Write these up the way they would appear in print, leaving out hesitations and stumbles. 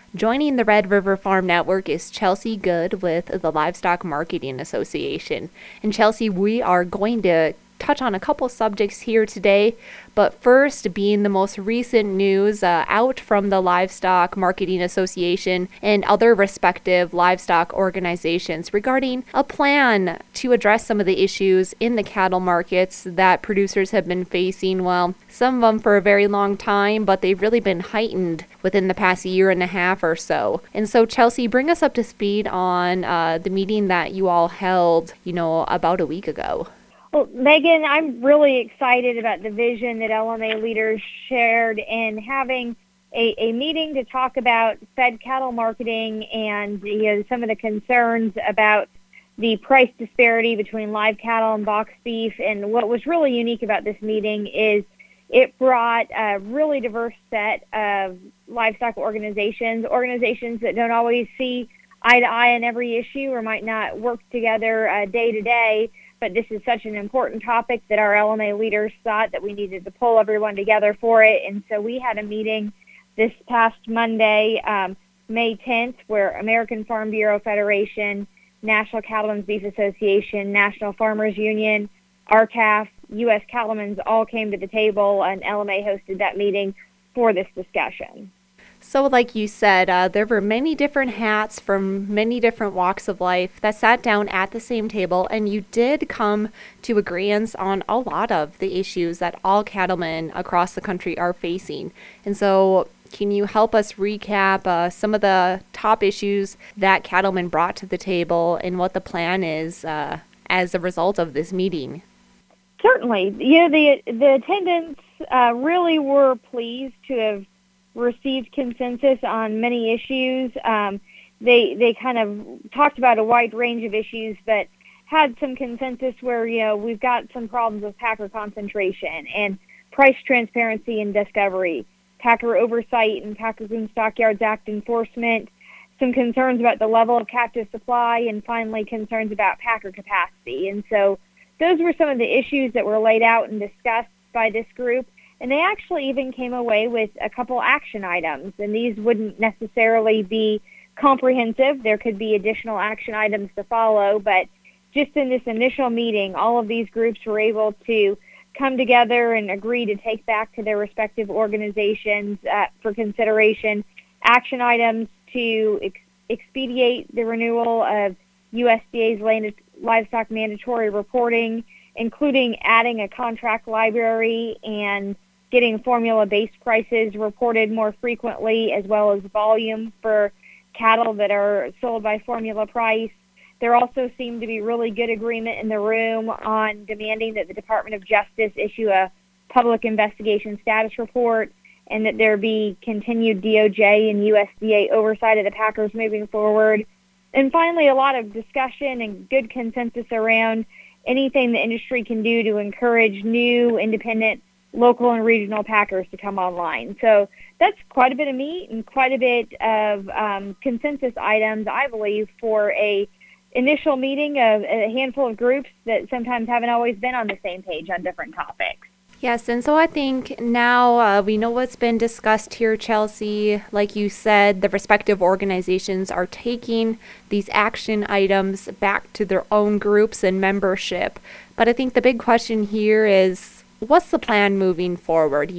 Joining the Red River Farm Network is Chelsea Good with the Livestock Marketing Association. And Chelsea, we are going to touch on a couple subjects here today, but first being the most recent news out from the Livestock Marketing Association and other respective livestock organizations regarding a plan to address some of the issues in the cattle markets that producers have been facing. Well, some of them for a very long time, but they've really been heightened within the past year and a half or so. And so, Chelsea, bring us up to speed on the meeting that you all held, about a week ago. Well, Megan, I'm really excited about the vision that LMA leaders shared in having a meeting to talk about fed cattle marketing and some of the concerns about the price disparity between live cattle and box beef. And what was really unique about this meeting is it brought a really diverse set of livestock organizations that don't always see eye to eye on every issue or might not work together day to day. But this is such an important topic that our LMA leaders thought that we needed to pull everyone together for it. And so we had a meeting this past Monday, May 10th, where American Farm Bureau Federation, National Cattlemen's Beef Association, National Farmers Union, RCAF, U.S. Cattlemen's all came to the table, and LMA hosted that meeting for this discussion. So like you said, there were many different hats from many different walks of life that sat down at the same table, and you did come to agreement on a lot of the issues that all cattlemen across the country are facing. And so can you help us recap some of the top issues that cattlemen brought to the table and what the plan is as a result of this meeting? Certainly. The attendants really were pleased to have received consensus on many issues. They kind of talked about a wide range of issues, but had some consensus where, we've got some problems with packer concentration and price transparency and discovery, packer oversight and Packers and Stockyards Act enforcement, some concerns about the level of captive supply, and finally concerns about packer capacity. And so those were some of the issues that were laid out and discussed by this group. And they actually even came away with a couple action items, and these wouldn't necessarily be comprehensive. There could be additional action items to follow, but just in this initial meeting, all of these groups were able to come together and agree to take back to their respective organizations for consideration action items to expedite the renewal of USDA's livestock mandatory reporting, including adding a contract library and getting formula-based prices reported more frequently, as well as volume for cattle that are sold by formula price. There also seemed to be really good agreement in the room on demanding that the Department of Justice issue a public investigation status report and that there be continued DOJ and USDA oversight of the packers moving forward. And finally, a lot of discussion and good consensus around anything the industry can do to encourage new, independent, local and regional packers to come online. So that's quite a bit of meat and quite a bit of consensus items, I believe, for a initial meeting of a handful of groups that sometimes haven't always been on the same page on different topics. Yes, and so I think now we know what's been discussed here, Chelsea. Like you said, the respective organizations are taking these action items back to their own groups and membership. But I think the big question here is, what's the plan moving forward?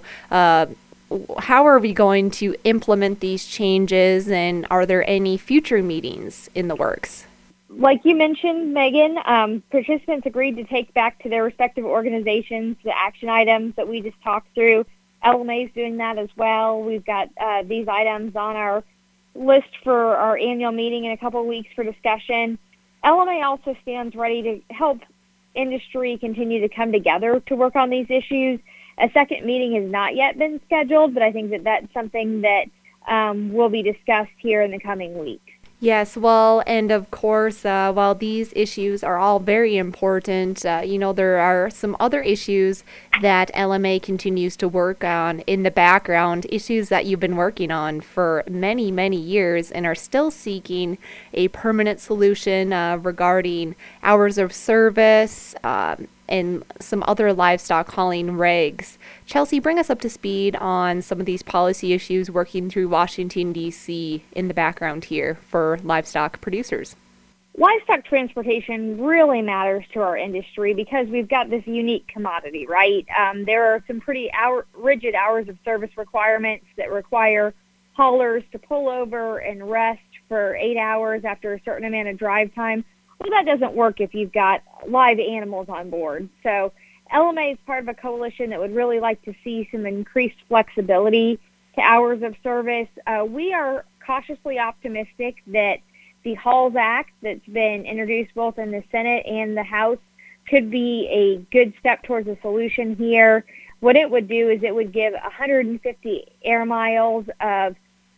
How are we going to implement these changes, and are there any future meetings in the works? Like you mentioned, Megan, participants agreed to take back to their respective organizations the action items that we just talked through. LMA is doing that as well. We've got these items on our list for our annual meeting in a couple of weeks for discussion. LMA also stands ready to help industry continue to come together to work on these issues. A second meeting has not yet been scheduled, but I think that that's something that will be discussed here in the coming week. Yes, well, and of course, while these issues are all very important, there are some other issues that LMA continues to work on in the background, issues that you've been working on for many, many years and are still seeking a permanent solution regarding hours of service, and some other livestock hauling regs. Chelsea, bring us up to speed on some of these policy issues working through Washington, D.C. in the background here for livestock producers. Livestock transportation really matters to our industry because we've got this unique commodity, right? There are some pretty rigid hours of service requirements that require haulers to pull over and rest for 8 hours after a certain amount of drive time. Well, that doesn't work if you've got live animals on board. So LMA is part of a coalition that would really like to see some increased flexibility to hours of service. We are cautiously optimistic that the Halls Act that's been introduced both in the Senate and the House could be a good step towards a solution here. What it would do is it would give 150 air miles of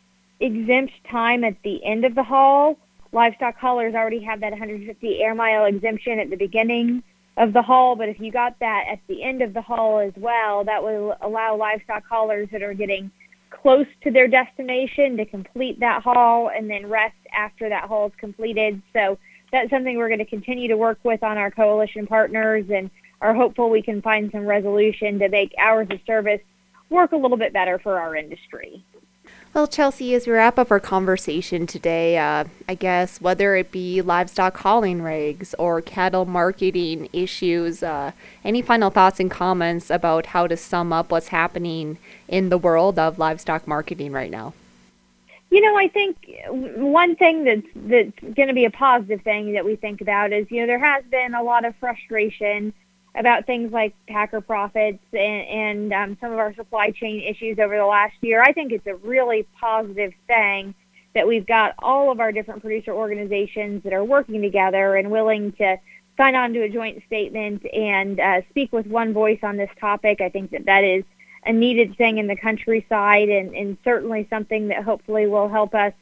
exempt time at the end of the haul. Livestock haulers already have that 150 air mile exemption at the beginning of the haul, but if you got that at the end of the haul as well, that will allow livestock haulers that are getting close to their destination to complete that haul and then rest after that haul is completed. So that's something we're going to continue to work with on our coalition partners and are hopeful we can find some resolution to make hours of service work a little bit better for our industry. Well, Chelsea, as we wrap up our conversation today, I guess whether it be livestock hauling regs or cattle marketing issues, any final thoughts and comments about how to sum up what's happening in the world of livestock marketing right now? You know, I think one thing that's going to be a positive thing that we think about is, there has been a lot of frustration about things like packer profits and some of our supply chain issues over the last year. I think it's a really positive thing that we've got all of our different producer organizations that are working together and willing to sign on to a joint statement and speak with one voice on this topic. I think that is a needed thing in the countryside and certainly something that hopefully will help us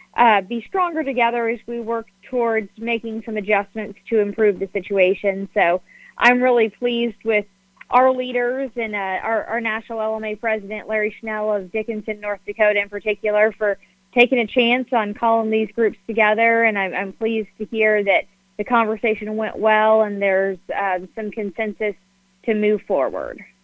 be stronger together as we work towards making some adjustments to improve the situation. So I'm really pleased with our leaders and our national LMA president, Larry Schnell of Dickinson, North Dakota in particular, for taking a chance on calling these groups together. And I'm pleased to hear that the conversation went well and there's some consensus to move forward.